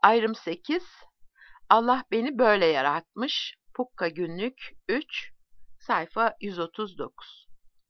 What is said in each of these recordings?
Ayrım 8. Allah beni böyle yaratmış. Pukka Günlük 3, sayfa 139.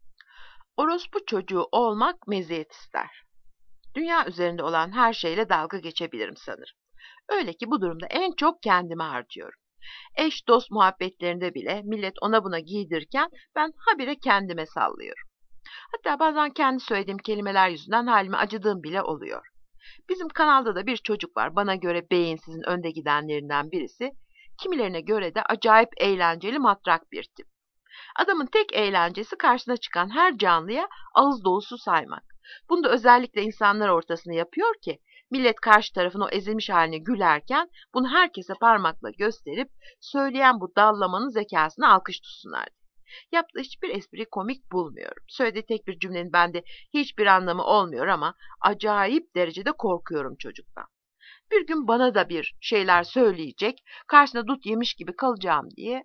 Orospu çocuğu olmak meziyet ister. Dünya üzerinde olan her şeyle dalga geçebilirim sanırım. Öyle ki bu durumda en çok kendime harcıyorum. Eş dost muhabbetlerinde bile millet ona buna giydirirken ben habire kendime sallıyorum. Hatta bazen kendi söylediğim kelimeler yüzünden halime acıdığım bile oluyor. Bizim kanalda da bir çocuk var, bana göre beyinsizin önde gidenlerinden birisi. Kimilerine göre de acayip eğlenceli matrak bir tip. Adamın tek eğlencesi karşısına çıkan her canlıya ağız dolusu saymak. Bunu da özellikle insanlar ortasında yapıyor ki millet karşı tarafın o ezilmiş haline gülerken bunu herkese parmakla gösterip söyleyen bu dallamanın zekasını alkış tutsunlar. Yaptığı hiçbir espriyi komik bulmuyorum. Söylediği tek bir cümlenin bende hiçbir anlamı olmuyor ama acayip derecede korkuyorum çocuktan. Bir gün bana da bir şeyler söyleyecek, karşısına dut yemiş gibi kalacağım diye.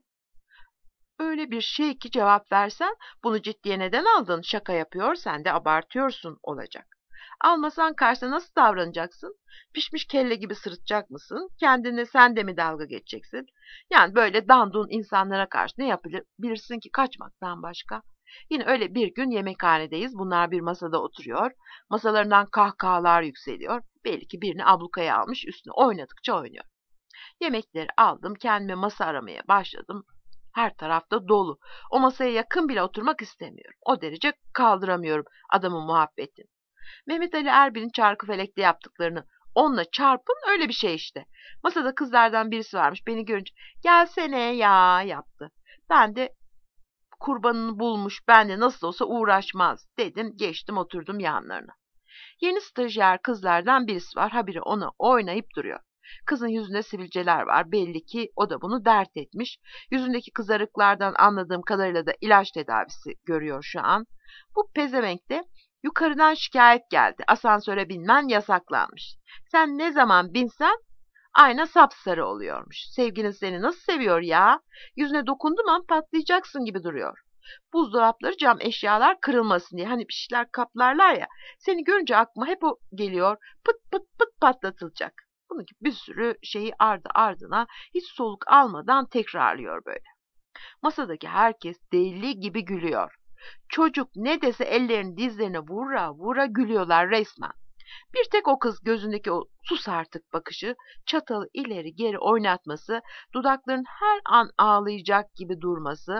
Öyle bir şey ki cevap versen, bunu ciddiye neden aldın, şaka yapıyor, sen de abartıyorsun olacak. Almasan karşısına nasıl davranacaksın? Pişmiş kelle gibi sırıtacak mısın? Kendine sen de mi dalga geçeceksin? Yani böyle dandun insanlara karşı ne yapabilirsin ki kaçmaktan başka? Yine öyle bir gün yemekhanedeyiz. Bunlar bir masada oturuyor. Masalarından kahkahalar yükseliyor. Belli ki birini ablukaya almış, üstüne oynadıkça oynuyor. Yemekleri aldım, kendime masa aramaya başladım. Her tarafta dolu. O masaya yakın bile oturmak istemiyorum. O derece kaldıramıyorum adamın muhabbetini. Mehmet Ali Erbil'in Çarkıfelek'te yaptıklarını onunla çarpın, öyle bir şey işte. Masada kızlardan birisi varmış, beni görünce gelsene ya yaptı. Ben de kurbanını bulmuş, ben de nasıl olsa uğraşmaz dedim, geçtim oturdum yanlarına. Yeni stajyer kızlardan birisi var, habire ona oynayıp duruyor. Kızın yüzünde sivilceler var, belli ki o da bunu dert etmiş. Yüzündeki kızarıklardan anladığım kadarıyla da ilaç tedavisi görüyor şu an. Bu pezevenk de yukarıdan şikayet geldi. Asansöre binmen yasaklanmış. Sen ne zaman binsen ayna sapsarı oluyormuş. Sevgilin seni nasıl seviyor ya? Yüzüne dokunduğum an patlayacaksın gibi duruyor. Buzdolapları, cam eşyalar kırılmasın diye. Hani bir şeyler kaplarlar ya. Seni görünce aklıma hep o geliyor. Pıt pıt pıt patlatılacak. Bunun gibi bir sürü şeyi ardı ardına hiç soluk almadan tekrarlıyor böyle. Masadaki herkes deli gibi gülüyor. Çocuk ne dese ellerini dizlerine vura vura gülüyorlar resmen. Bir tek o kız gözündeki o sus artık bakışı, çatalı ileri geri oynatması, dudakların her an ağlayacak gibi durması.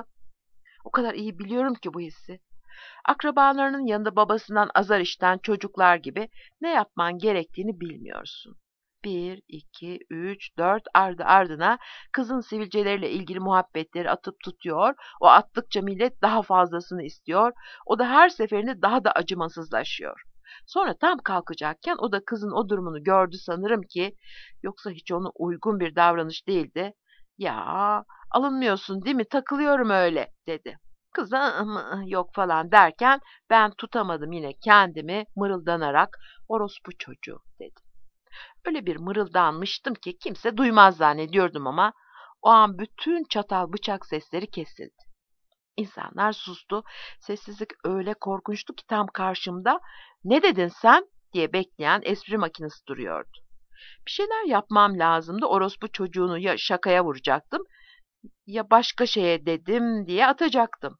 O kadar iyi biliyorum ki bu hissi. Akrabalarının yanında babasından azar işten çocuklar gibi ne yapman gerektiğini bilmiyorsun. Bir, iki, üç, dört ardı ardına kızın sivilceleriyle ilgili muhabbetleri atıp tutuyor. O attıkça millet daha fazlasını istiyor. O da her seferinde daha da acımasızlaşıyor. Sonra tam kalkacakken o da kızın o durumunu gördü sanırım ki, yoksa hiç ona uygun bir davranış değildi. Ya alınmıyorsun değil mi, takılıyorum öyle dedi. Kız da yok falan derken ben tutamadım yine kendimi, mırıldanarak orospu çocuğu dedim. Öyle bir mırıldanmıştım ki kimse duymaz zannediyordum ama o an bütün çatal bıçak sesleri kesildi. İnsanlar sustu. Sessizlik öyle korkunçtu ki tam karşımda "Ne dedin sen?" diye bekleyen espri makinesi duruyordu. Bir şeyler yapmam lazımdı. Orospu çocuğunu ya şakaya vuracaktım ya başka şeye dedim diye atacaktım.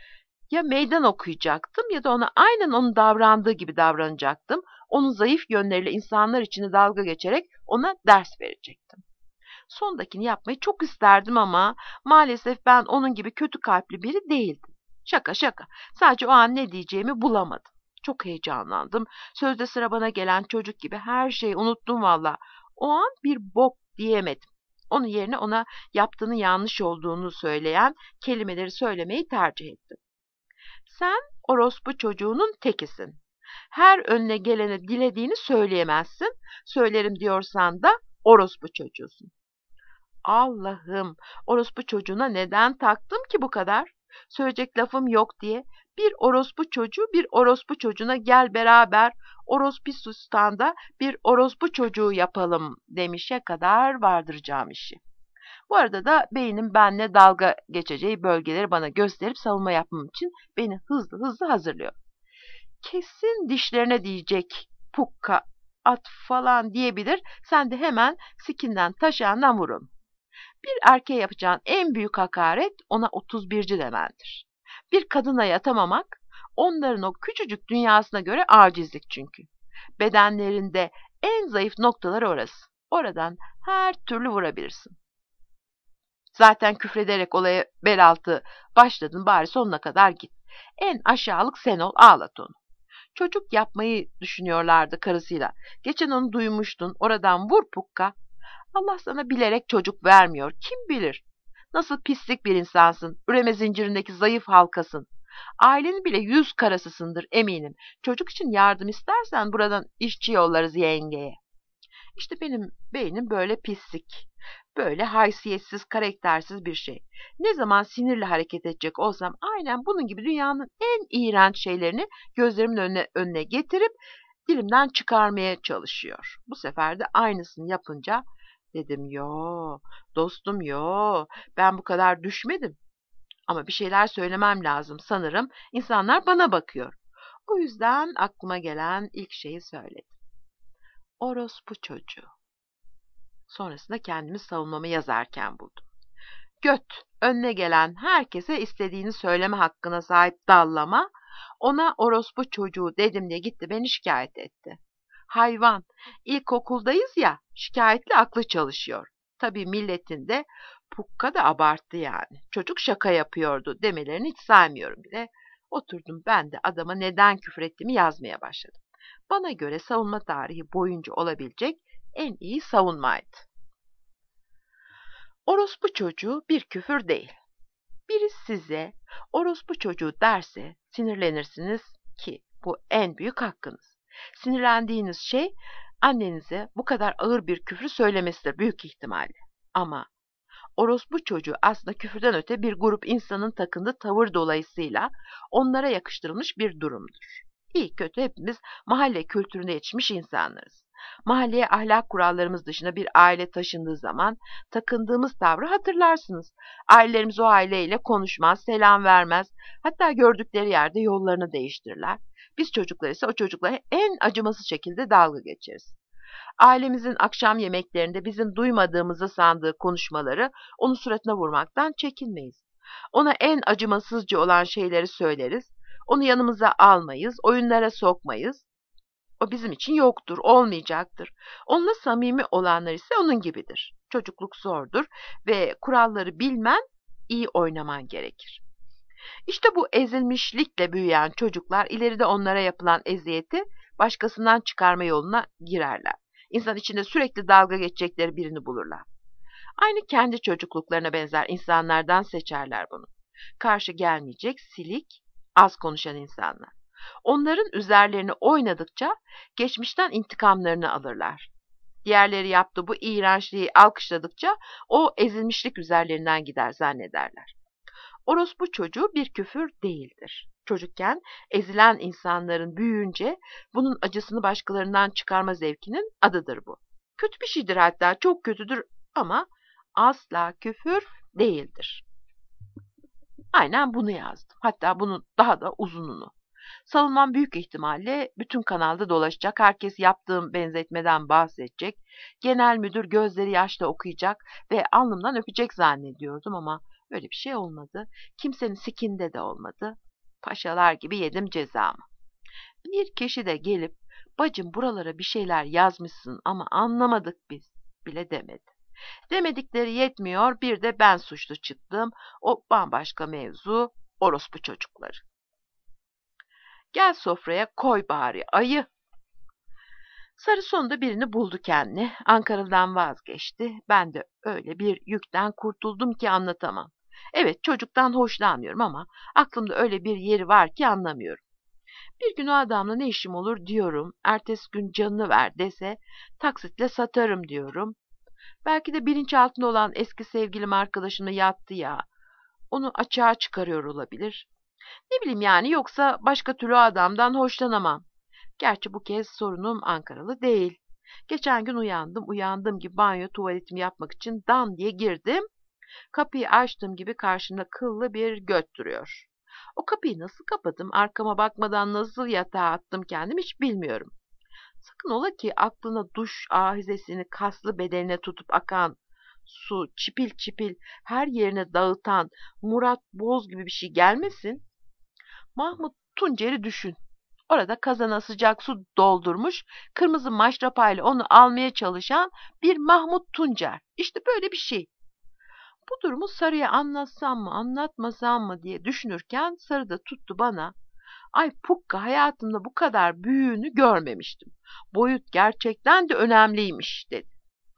Ya meydan okuyacaktım ya da ona aynen onun davrandığı gibi davranacaktım. Onun zayıf yönleriyle insanlar içinde dalga geçerek ona ders verecektim. Sondakini yapmayı çok isterdim ama maalesef ben onun gibi kötü kalpli biri değildim. Şaka şaka. Sadece o an ne diyeceğimi bulamadım. Çok heyecanlandım. Sözde sıra bana gelen çocuk gibi her şeyi unuttum valla. O an bir bok diyemedim. Onun yerine ona yaptığının yanlış olduğunu söyleyen kelimeleri söylemeyi tercih ettim. Sen orospu çocuğunun tekisin. Her önüne gelene dilediğini söyleyemezsin. Söylerim diyorsan da orospu çocuğusun. Allah'ım, orospu çocuğuna neden taktım ki bu kadar? Söyleyecek lafım yok diye bir orospu çocuğu bir orospu çocuğuna gel beraber Orospistan'da bir orospu çocuğu yapalım demişe kadar vardıracağım işi. Bu arada da beynim benle dalga geçeceği bölgeleri bana gösterip savunma yapmam için beni hızlı hızlı hazırlıyor. Kesin dişlerine diyecek pukka at falan diyebilir. Sen de hemen sikinden taşağından vurun. Bir erkeğe yapacağın en büyük hakaret ona 31'ci demendir. Bir kadına yatamamak onların o küçücük dünyasına göre acizlik çünkü. Bedenlerinde en zayıf noktaları orası. Oradan her türlü vurabilirsin. Zaten küfrederek olaya bel altı başladın, bari sonuna kadar git. En aşağılık sen ol, ağlat onu. Çocuk yapmayı düşünüyorlardı karısıyla. Geçen onu duymuştun, oradan vur pukka. Allah sana bilerek çocuk vermiyor. Kim bilir? Nasıl pislik bir insansın. Üreme zincirindeki zayıf halkasın. Ailenin bile yüz karasısındır eminim. Çocuk için yardım istersen buradan işçi yollarız yengeye. İşte benim beynim böyle pislik. Böyle haysiyetsiz, karaktersiz bir şey. Ne zaman sinirle hareket edecek olsam aynen bunun gibi dünyanın en iğrenç şeylerini gözlerimin önüne getirip dilimden çıkarmaya çalışıyor. Bu sefer de aynısını yapınca dedim yo dostum yo ben bu kadar düşmedim. Ama bir şeyler söylemem lazım sanırım. İnsanlar bana bakıyor. O yüzden aklıma gelen ilk şeyi söyledim. Orospu çocuğu. Sonrasında kendimi savunmamı yazarken buldum. Göt, önüne gelen herkese istediğini söyleme hakkına sahip dallama, ona orospu çocuğu dedim diye gitti beni şikayet etti. Hayvan, ilkokuldayız ya, şikayetli aklı çalışıyor. Tabii milletin de pukka da abarttı yani. Çocuk şaka yapıyordu demelerini hiç saymıyorum bile. Oturdum ben de adama neden küfür ettiğimi yazmaya başladım. Bana göre savunma tarihi boyunca olabilecek en iyi savunmaydı. Orospu çocuğu bir küfür değil. Biri size orospu çocuğu derse sinirlenirsiniz ki bu en büyük hakkınız. Sinirlendiğiniz şey annenize bu kadar ağır bir küfrü söylemesidir büyük ihtimalle. Ama orospu çocuğu aslında küfürden öte bir grup insanın takındığı tavır dolayısıyla onlara yakıştırılmış bir durumdur. İyi kötü hepimiz mahalle kültüründe yetişmiş insanlarız. Mahalleye ahlak kurallarımız dışında bir aile taşındığı zaman takındığımız tavrı hatırlarsınız. Ailelerimiz o aileyle konuşmaz, selam vermez, hatta gördükleri yerde yollarını değiştirirler. Biz çocuklar ise o çocukla en acımasız şekilde dalga geçeriz. Ailemizin akşam yemeklerinde bizim duymadığımızı sandığı konuşmaları onun suratına vurmaktan çekinmeyiz. Ona en acımasızca olan şeyleri söyleriz. Onu yanımıza almayız, oyunlara sokmayız. O bizim için yoktur, olmayacaktır. Onunla samimi olanlar ise onun gibidir. Çocukluk zordur ve kuralları bilmen, iyi oynaman gerekir. İşte bu ezilmişlikle büyüyen çocuklar ileride onlara yapılan eziyeti başkasından çıkarma yoluna girerler. İnsan içinde sürekli dalga geçecekleri birini bulurlar. Aynı kendi çocukluklarına benzer insanlardan seçerler bunu. Karşı gelmeyecek, silik, az konuşan insanlar. Onların üzerlerini oynadıkça geçmişten intikamlarını alırlar. Diğerleri yaptığı bu iğrençliği alkışladıkça o ezilmişlik üzerlerinden gider zannederler. Orospu çocuğu bir küfür değildir. Çocukken ezilen insanların büyüyünce bunun acısını başkalarından çıkarma zevkinin adıdır bu. Kötü bir şeydir, hatta çok kötüdür ama asla küfür değildir. Aynen bunu yazdım. Hatta bunun daha da uzununu. Savunmam büyük ihtimalle bütün kanalda dolaşacak. Herkes yaptığım benzetmeden bahsedecek. Genel müdür gözleri yaşla okuyacak ve alnımdan öpecek zannediyordum ama öyle bir şey olmadı. Kimsenin sikinde de olmadı. Paşalar gibi yedim cezamı. Bir kişi de gelip bacım buralara bir şeyler yazmışsın ama anlamadık biz bile demedi. Demedikleri yetmiyor, bir de ben suçlu çıktım. O bambaşka mevzu, orospu çocukları. Gel sofraya koy bari ayı. Sarı sonunda birini buldu kendini. Ankaralı'dan vazgeçti. Ben de öyle bir yükten kurtuldum ki anlatamam. Evet, çocuktan hoşlanmıyorum ama aklımda öyle bir yeri var ki anlamıyorum. Bir gün o adamla ne işim olur diyorum. Ertesi gün canını ver dese taksitle satarım diyorum. Belki de bilinçaltında olan eski sevgilim arkadaşımla yattı ya. Onu açığa çıkarıyor olabilir. Ne bileyim yani, yoksa başka türlü adamdan hoşlanamam. Gerçi bu kez sorunum Ankaralı değil. Geçen gün uyandığım gibi banyo tuvaletimi yapmak için dan diye girdim. Kapıyı açtığım gibi karşımda kıllı bir göt duruyor. O kapıyı nasıl kapadım, arkama bakmadan nasıl yatağa attım kendim hiç bilmiyorum. Sakın ola ki aklına duş ahizesini kaslı bedenine tutup akan su çipil çipil her yerine dağıtan Murat Boz gibi bir şey gelmesin. Mahmut Tuncer'i düşün. Orada kazana sıcak su doldurmuş, kırmızı maşrapayla onu almaya çalışan bir Mahmut Tuncer. İşte böyle bir şey. Bu durumu Sarı'ya anlatsam mı, anlatmasam mı diye düşünürken Sarı da tuttu bana. Ay Pukka, hayatımda bu kadar büyüğünü görmemiştim. Boyut gerçekten de önemliymiş dedi.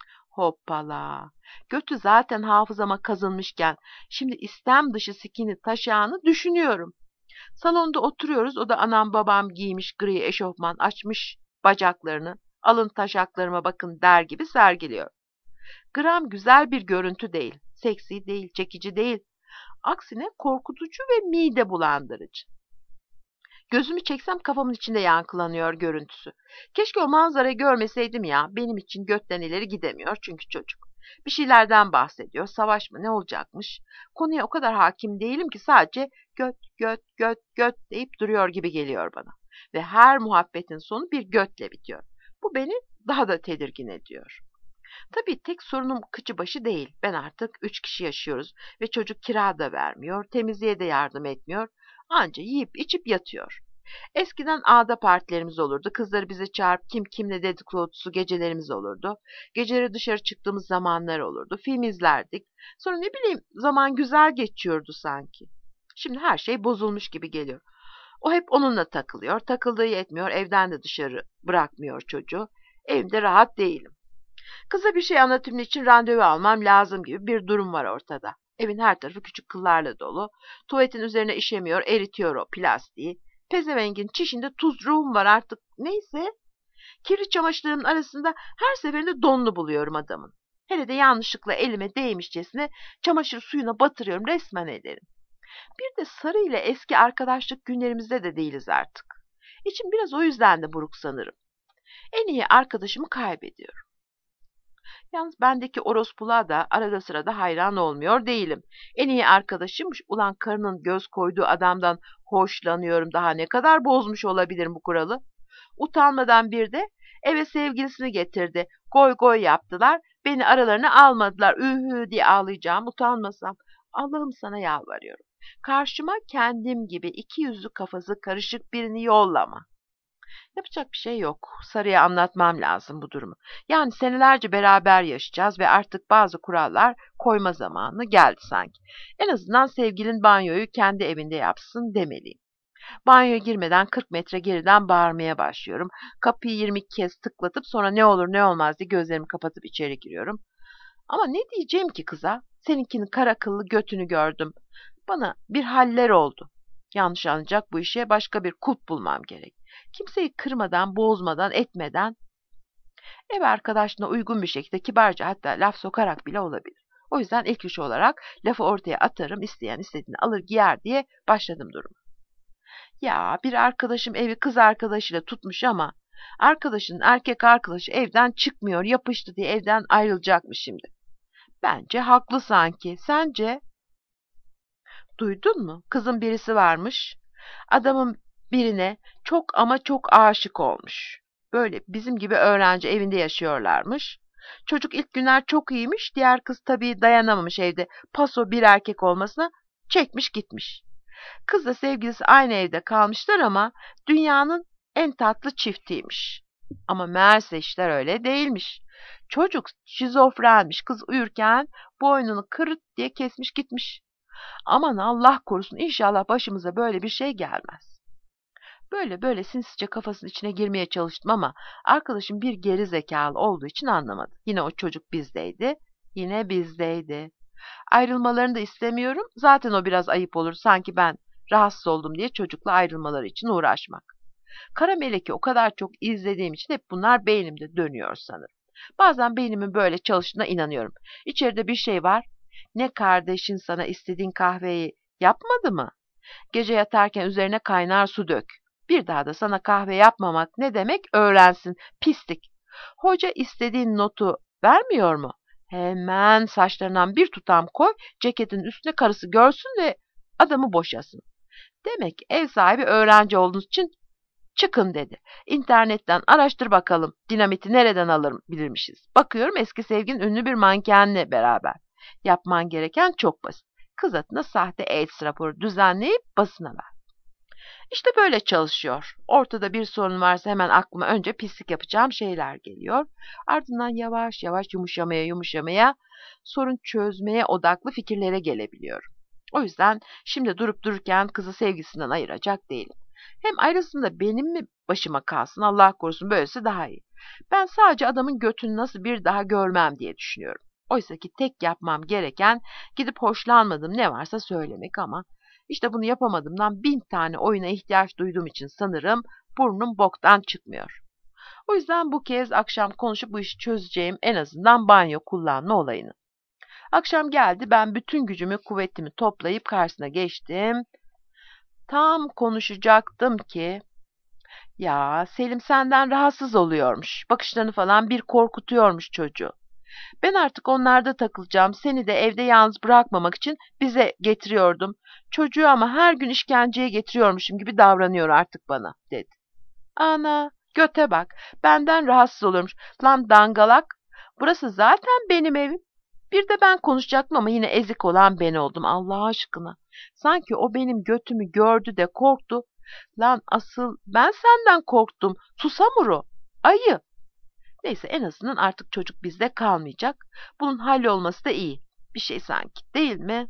Hoppala. Götü zaten hafızama kazınmışken şimdi istem dışı sikini taşağını düşünüyorum. Salonda oturuyoruz. O da anam babam giymiş gri eşofman, açmış bacaklarını. Alın taşaklarıma bakın der gibi sergiliyor. Gram güzel bir görüntü değil. Seksi değil, çekici değil. Aksine korkutucu ve mide bulandırıcı. Gözümü çeksem kafamın içinde yankılanıyor görüntüsü. Keşke o manzarayı görmeseydim ya. Benim için götten ileri gidemiyor çünkü çocuk. Bir şeylerden bahsediyor. Savaş mı ne olacakmış? Konuya o kadar hakim değilim ki sadece göt göt göt göt deyip duruyor gibi geliyor bana. Ve her muhabbetin sonu bir götle bitiyor. Bu beni daha da tedirgin ediyor. Tabii tek sorunum kıçı başı değil. Ben artık 3 kişi yaşıyoruz ve çocuk kira da vermiyor, temizliğe de yardım etmiyor. Anca yiyip içip yatıyor. Eskiden ağda partilerimiz olurdu. Kızları bize çağırıp kim kimle dedikodusu gecelerimiz olurdu. Geceleri dışarı çıktığımız zamanlar olurdu. Film izlerdik. Sonra ne bileyim zaman güzel geçiyordu sanki. Şimdi her şey bozulmuş gibi geliyor. O hep onunla takılıyor. Takıldığı yetmiyor. Evden de dışarı bırakmıyor çocuğu. Evimde rahat değilim. Kıza bir şey anlatımı için randevu almam lazım gibi bir durum var ortada. Evin her tarafı küçük kıllarla dolu. Tuvaletin üzerine işemiyor, eritiyor o plastiği. Pezevengin çişinde tuzruğum var artık. Neyse. Kirli çamaşırların arasında her seferinde donlu buluyorum adamın. Hele de yanlışlıkla elime değmişçesine çamaşır suyuna batırıyorum, resmen ederim. Bir de Sarı ile eski arkadaşlık günlerimizde de değiliz artık. İçim biraz o yüzden de buruk sanırım. En iyi arkadaşımı kaybediyorum. Yalnız bendeki orospuluğa da arada sırada hayran olmuyor değilim. En iyi arkadaşım ulan karının göz koyduğu adamdan hoşlanıyorum, daha ne kadar bozmuş olabilirim bu kuralı. Utanmadan bir de eve sevgilisini getirdi. Goy goy yaptılar. Beni aralarına almadılar. Ühü diye ağlayacağım utanmasam. Allah'ım sana yalvarıyorum. Karşıma kendim gibi iki yüzlü kafası karışık birini yollama. Yapacak bir şey yok. Sarı'ya anlatmam lazım bu durumu. Yani senelerce beraber yaşayacağız ve artık bazı kurallar koyma zamanı geldi sanki. En azından sevgilin banyoyu kendi evinde yapsın demeliyim. Banyoya girmeden 40 metre geriden bağırmaya başlıyorum. Kapıyı 22 kez tıklatıp sonra ne olur ne olmaz diye gözlerimi kapatıp içeri giriyorum. Ama ne diyeceğim ki kıza? Seninkinin kara kıllı götünü gördüm. Bana bir haller oldu. Yanlış anlayacak bu işe başka bir kulp bulmam gerek. Kimseyi kırmadan, bozmadan, etmeden ev arkadaşına uygun bir şekilde kibarca hatta laf sokarak bile olabilir. O yüzden ilk iş olarak lafı ortaya atarım, isteyen istediğini alır giyer diye başladım duruma. Ya bir arkadaşım evi kız arkadaşıyla tutmuş ama arkadaşının erkek arkadaşı evden çıkmıyor, yapıştı diye evden ayrılacakmış şimdi. Bence haklı sanki. Sence? Duydun mu? Kızın birisi varmış. Adamın birine çok ama çok aşık olmuş. Böyle bizim gibi öğrenci evinde yaşıyorlarmış. Çocuk ilk günler çok iyiymiş. Diğer kız tabii dayanamamış evde paso bir erkek olmasına çekmiş gitmiş. Kızla sevgilisi aynı evde kalmışlar ama dünyanın en tatlı çiftiymiş. Ama meğerse işler öyle değilmiş. Çocuk şizofrenmiş. Kız uyurken boynunu kırıt diye kesmiş gitmiş. Aman Allah korusun, inşallah başımıza böyle bir şey gelmez. Böyle sinsice kafasının içine girmeye çalıştım ama arkadaşım bir geri zekalı olduğu için anlamadı. Yine o çocuk bizdeydi. Yine bizdeydi. Ayrılmalarını da istemiyorum. Zaten o biraz ayıp olur. Sanki ben rahatsız oldum diye çocukla ayrılmaları için uğraşmak. Kara Melek'i o kadar çok izlediğim için hep bunlar beynimde dönüyor sanırım. Bazen beynimin böyle çalıştığına inanıyorum. İçeride bir şey var. Ne kardeşin sana istediğin kahveyi yapmadı mı? Gece yatarken üzerine kaynar su dök. Bir daha da sana kahve yapmamak ne demek öğrensin. Pislik. Hoca istediğin notu vermiyor mu? Hemen saçlarından bir tutam koy, ceketin üstüne karısı görsün ve adamı boşasın. Demek ev sahibi öğrenci olduğunuz için Çıkın dedi. İnternetten araştır bakalım dinamiti nereden alabilirmişiz. Bakıyorum eski sevgilin ünlü bir mankenle beraber. Yapman gereken çok basit. Kız adına sahte AIDS raporu düzenleyip basına ver. İşte böyle çalışıyor. Ortada bir sorun varsa hemen aklıma önce pislik yapacağım şeyler geliyor. Ardından yavaş yavaş yumuşamaya sorun çözmeye odaklı fikirlere gelebiliyorum. O yüzden şimdi durup dururken kızı sevgisinden ayıracak değilim. Hem ayrısında benim mi başıma kalsın Allah korusun böylesi daha iyi. Ben sadece adamın götünü nasıl bir daha görmem diye düşünüyorum. Oysa ki tek yapmam gereken gidip hoşlanmadığım ne varsa söylemek ama işte bunu yapamadığımdan 1000 tane oyuna ihtiyaç duyduğum için sanırım burnum boktan çıkmıyor. O yüzden bu kez akşam konuşup bu işi çözeceğim en azından banyo kullanma olayını. Akşam geldi ben bütün gücümü kuvvetimi toplayıp karşısına geçtim. Tam konuşacaktım ki ya Selim senden rahatsız oluyormuş. Bakışlarını falan bir korkutuyormuş çocuğu. Ben artık onlarda takılacağım. Seni de evde yalnız bırakmamak için bize getiriyordum. Çocuğu ama her gün işkenceye getiriyormuşum gibi davranıyor artık bana, dedi. Ana, göte bak. Benden rahatsız oluyormuş. Lan dangalak. Burası zaten benim evim. Bir de ben konuşacaktım ama yine ezik olan ben oldum Allah aşkına. Sanki o benim götümü gördü de korktu. Lan asıl ben senden korktum. Susamuru. Ayı. Neyse en azından artık çocuk bizde kalmayacak. Bunun hallolması da iyi. Bir şey sanki değil mi?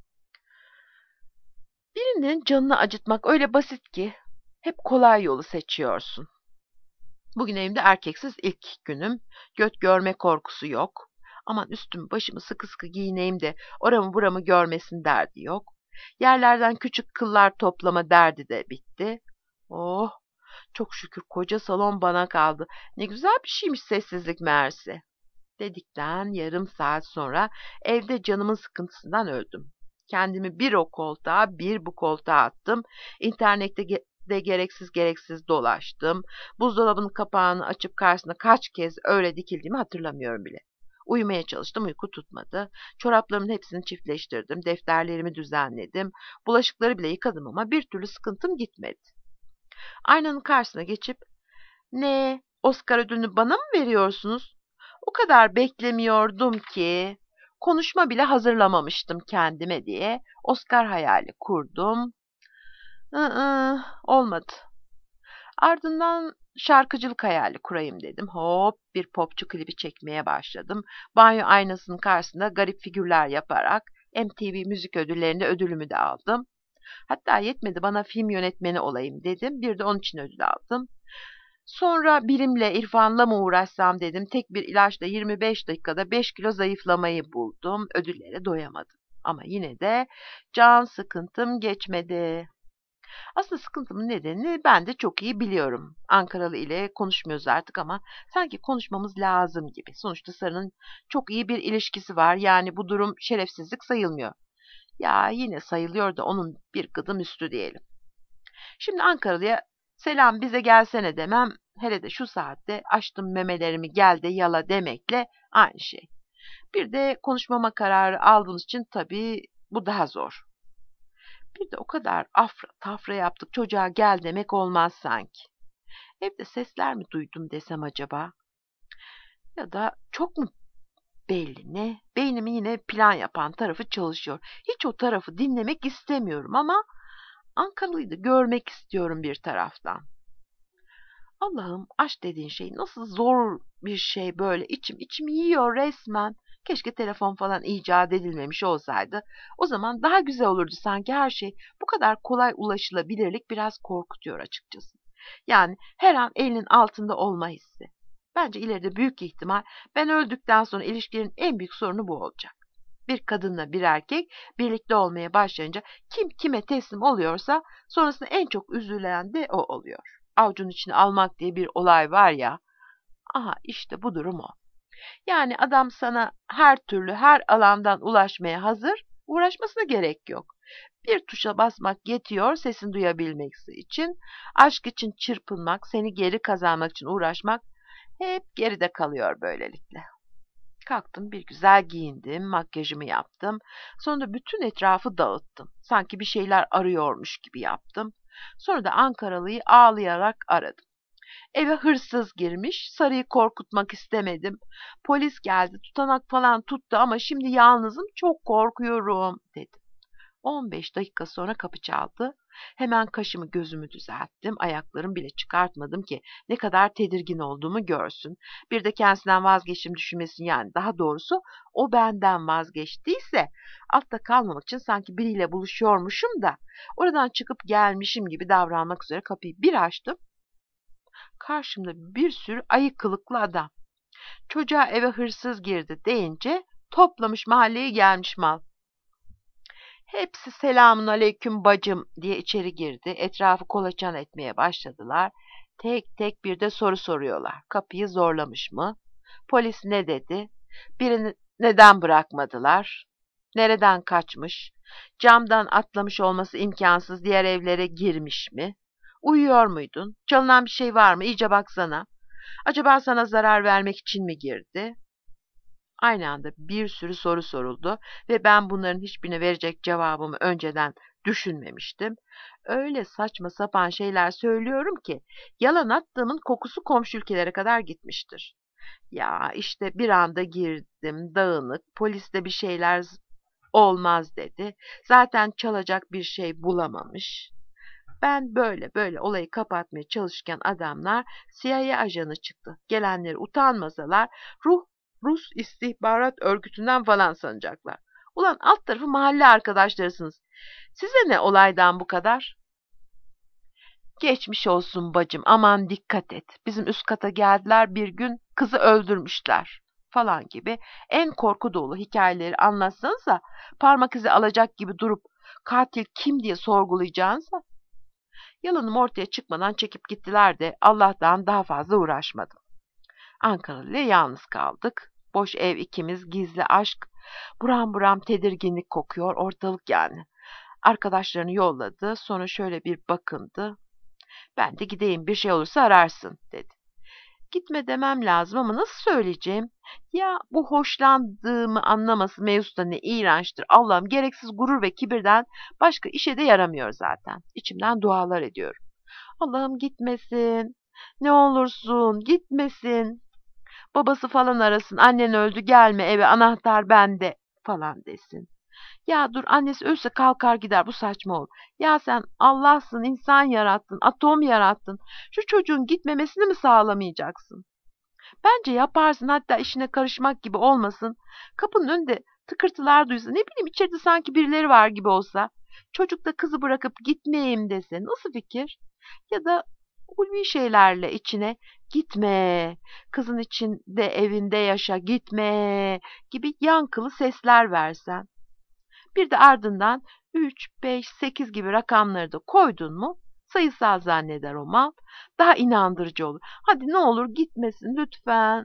Birinin canını acıtmak öyle basit ki hep kolay yolu seçiyorsun. Bugün evimde erkeksiz ilk günüm. Göt görme korkusu yok. Aman üstümü başımı sıkı sıkı giyineyim de oramı buramı görmesin derdi yok. Yerlerden küçük kıllar toplama derdi de bitti. Oh, çok şükür koca salon bana kaldı. Ne güzel bir şeymiş sessizlik meğerse. Dedikten yarım saat sonra evde canımın sıkıntısından öldüm. Kendimi bir o koltuğa bir bu koltuğa attım. İnternette de gereksiz dolaştım. Buzdolabının kapağını açıp karşısına kaç kez öyle dikildiğimi hatırlamıyorum bile. Uyumaya çalıştım, uyku tutmadı. Çoraplarımın hepsini çiftleştirdim, defterlerimi düzenledim. Bulaşıkları bile yıkadım ama bir türlü sıkıntım gitmedi. Aynanın karşısına geçip, "Ne, Oscar ödülünü bana mı veriyorsunuz?" O kadar beklemiyordum ki konuşma bile hazırlamamıştım kendime diye Oscar hayali kurdum. Olmadı. Ardından şarkıcılık hayali kurayım dedim. Hop bir popçu klibi çekmeye başladım. Banyo aynasının karşısında garip figürler yaparak MTV müzik ödüllerinde ödülümü de aldım. Hatta yetmedi bana film yönetmeni olayım dedim. Bir de onun için ödül aldım. Sonra bilimle, irfanla mı uğraşsam dedim. Tek bir ilaçla 25 dakikada 5 kilo zayıflamayı buldum. Ödüllere doyamadım. Ama yine de can sıkıntım geçmedi. Aslında sıkıntımın nedenini ben de çok iyi biliyorum. Ankaralı ile konuşmuyoruz artık ama sanki konuşmamız lazım gibi. Sonuçta Sarı'nın çok iyi bir ilişkisi var. Yani bu durum şerefsizlik sayılmıyor. Ya yine sayılıyor da onun bir gıdım üstü diyelim. Şimdi Ankaralı'ya selam bize gelsene demem, hele de şu saatte açtım memelerimi gel de yala demekle aynı şey. Bir de konuşmama kararı aldığınız için tabii bu daha zor. Bir de o kadar afra tafra yaptık çocuğa gel demek olmaz sanki. Evde sesler mi duydum desem acaba? Ya da çok mu belli ne? Beynimin yine plan yapan tarafı çalışıyor. Hiç o tarafı dinlemek istemiyorum ama Ankaralıyı da görmek istiyorum bir taraftan. Allah'ım aşk dediğin şey nasıl zor bir şey böyle içim yiyor resmen. Keşke telefon falan icat edilmemiş olsaydı. O zaman daha güzel olurdu sanki her şey. Bu kadar kolay ulaşılabilirlik biraz korkutuyor açıkçası. Yani her an elinin altında olma hissi. Bence ileride büyük ihtimal ben öldükten sonra ilişkilerin en büyük sorunu bu olacak. Bir kadınla bir erkek birlikte olmaya başlayınca kim kime teslim oluyorsa sonrasında en çok üzülen de o oluyor. Avucun içine almak diye bir olay var ya. Aha işte bu durum o. Yani adam sana her türlü her alandan ulaşmaya hazır, uğraşmasına gerek yok. Bir tuşa basmak yetiyor sesini duyabilmek için. Aşk için çırpınmak, seni geri kazanmak için uğraşmak hep geride kalıyor böylelikle. Kalktım bir güzel giyindim, makyajımı yaptım. Sonra bütün etrafı dağıttım. Sanki bir şeyler arıyormuş gibi yaptım. Sonra da Ankaralı'yı ağlayarak aradım. Eve hırsız girmiş, Sarı'yı korkutmak istemedim. Polis geldi, tutanak falan tuttu ama şimdi yalnızım, çok korkuyorum dedi. 15 dakika sonra kapı çaldı. Hemen kaşımı gözümü düzelttim. Ayaklarımı bile çıkartmadım ki ne kadar tedirgin olduğumu görsün. Bir de kendisinden vazgeçtim düşünmesin yani. Daha doğrusu o benden vazgeçtiyse altta kalmamak için sanki biriyle buluşuyormuşum da oradan çıkıp gelmişim gibi davranmak üzere kapıyı bir açtım. Karşımda bir sürü ayı kılıklı adam. Çocuğa eve hırsız girdi deyince toplamış mahalleyi gelmiş mal. Hepsi selamun aleyküm bacım diye içeri girdi. Etrafı kolaçan etmeye başladılar. Tek tek bir de soru soruyorlar. Kapıyı zorlamış mı? Polis ne dedi? Birini neden bırakmadılar? Nereden kaçmış? Camdan atlamış olması imkansız, diğer evlere girmiş mi? Uyuyor muydun? Çalınan bir şey var mı? İyice baksana. Acaba sana zarar vermek için mi girdi? Aynı anda bir sürü soru soruldu ve ben bunların hiçbirine verecek cevabımı önceden düşünmemiştim. Öyle saçma sapan şeyler söylüyorum ki yalan attığımın kokusu komşu ülkelere kadar gitmiştir. Ya işte bir anda girdim, dağınık, polis de bir şeyler olmaz dedi. Zaten çalacak bir şey bulamamış. Ben böyle böyle olayı kapatmaya çalışırken adamlar CIA ajanı çıktı. Gelenleri utanmasalar Rus istihbarat örgütünden falan sanacaklar. Ulan alt tarafı mahalle arkadaşlarısınız. Size ne olaydan bu kadar? Geçmiş olsun bacım, aman dikkat et. Bizim üst kata geldiler bir gün, kızı öldürmüşler falan gibi en korku dolu hikayeleri anlatsanıza, parmak izi alacak gibi durup katil kim diye sorgulayacağınıza. Yalanım ortaya çıkmadan çekip gittiler de Allah'tan daha fazla uğraşmadım. Ankara ile yalnız kaldık. Boş ev ikimiz, gizli aşk, buram buram tedirginlik kokuyor ortalık yani. Arkadaşlarını yolladı, sonra şöyle bir bakındı. Ben de gideyim, bir şey olursa ararsın dedi. Gitme demem lazım ama nasıl söyleyeceğim? Ya bu hoşlandığımı anlaması mevzusu da ne iğrençtir. Allah'ım, gereksiz gurur ve kibirden başka işe de yaramıyor zaten. İçimden dualar ediyorum. Allah'ım gitmesin. Ne olursun gitmesin. Babası falan arasın. Annen öldü, gelme eve, anahtar bende falan desin. Ya dur, annesi ölse kalkar gider, bu saçma olur. Ya sen Allah'sın, insan yarattın, atom yarattın. Şu çocuğun gitmemesini mi sağlamayacaksın? Bence yaparsın, hatta işine karışmak gibi olmasın. Kapının önünde tıkırtılar duysa, ne bileyim içeride sanki birileri var gibi olsa. Çocuk da kızı bırakıp gitmeyeyim dese, nasıl fikir? Ya da ulvi şeylerle içine gitme, kızın içinde evinde yaşa, gitme gibi yankılı sesler versen. Bir de ardından 3, 5, 8 gibi rakamları da koydun mu sayısal zanneder o mal. Daha inandırıcı olur. Hadi ne olur gitmesin lütfen.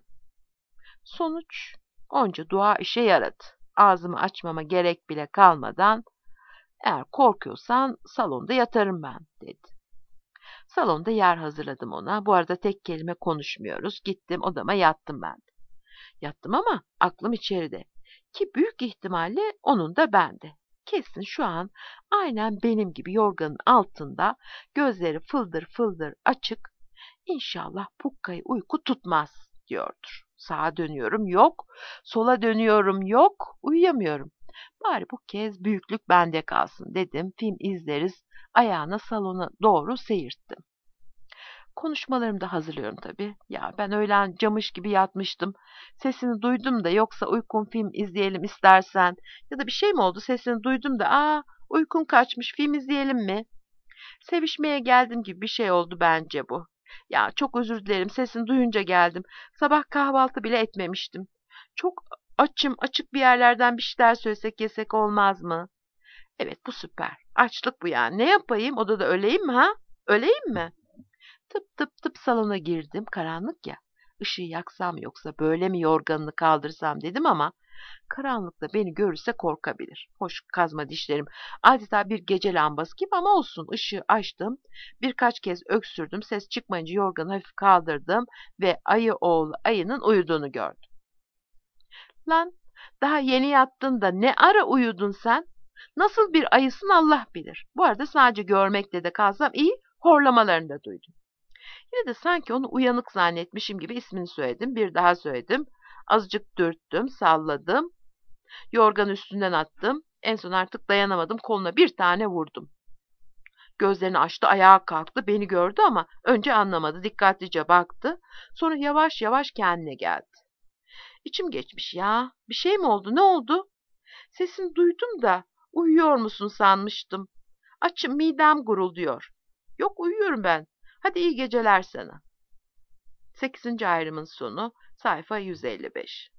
Sonuç onca dua işe yaradı. Ağzımı açmama gerek bile kalmadan eğer korkuyorsan salonda yatarım ben dedi. Salonda yer hazırladım ona. Bu arada tek kelime konuşmuyoruz. Gittim odama yattım ben. Yattım ama aklım içeride. Ki büyük ihtimalle onun da bende. Kesin şu an aynen benim gibi yorganın altında gözleri fıldır fıldır açık. İnşallah Pukka'yı uyku tutmaz diyordur. Sağa dönüyorum yok, sola dönüyorum yok, uyuyamıyorum. Bari bu kez büyüklük bende kalsın dedim. Film izleriz. Ayağına salona doğru seyirttim. Konuşmalarımı da hazırlıyorum tabii. Ya ben öğlen camış gibi yatmıştım. Sesini duydum da, yoksa uykun film izleyelim istersen. Ya da bir şey mi oldu, sesini duydum da uykun kaçmış, film izleyelim mi? Sevişmeye geldim gibi bir şey oldu bence bu. Ya çok özür dilerim, sesini duyunca geldim. Sabah kahvaltı bile etmemiştim. Çok açım, açık bir yerlerden bir şeyler söylesek yesek olmaz mı? Evet, bu süper. Açlık bu yani. Ne yapayım, odada öleyim mi ha? Öleyim mi? Tıp tıp tıp salona girdim. Karanlık ya. Işığı yaksam yoksa böyle mi yorganını kaldırsam dedim ama karanlıkta beni görürse korkabilir. Hoş, kazma dişlerim adeta bir gece lambası gibi ama olsun. Işığı açtım. Birkaç kez öksürdüm. Ses çıkmayınca yorganı hafif kaldırdım ve ayı oğlu ayının uyuduğunu gördüm. Lan, daha yeni yattın da ne ara uyudun sen? Nasıl bir ayısın Allah bilir. Bu arada sadece görmekle de kalsam iyi, horlamalarını da duydum. Yine de sanki onu uyanık zannetmişim gibi ismini söyledim, bir daha söyledim. Azıcık dürttüm, salladım. Yorganı üstünden attım. En son artık dayanamadım, koluna bir tane vurdum. Gözlerini açtı, ayağa kalktı, beni gördü ama önce anlamadı, dikkatlice baktı. Sonra yavaş yavaş kendine geldi. İçim geçmiş ya. Bir şey mi oldu? Ne oldu? Sesini duydum da uyuyor musun sanmıştım. Açım, midem gurulduyor. Yok, uyuyorum ben. Hadi iyi geceler sana. 8. ayrımın sonu, sayfa 155.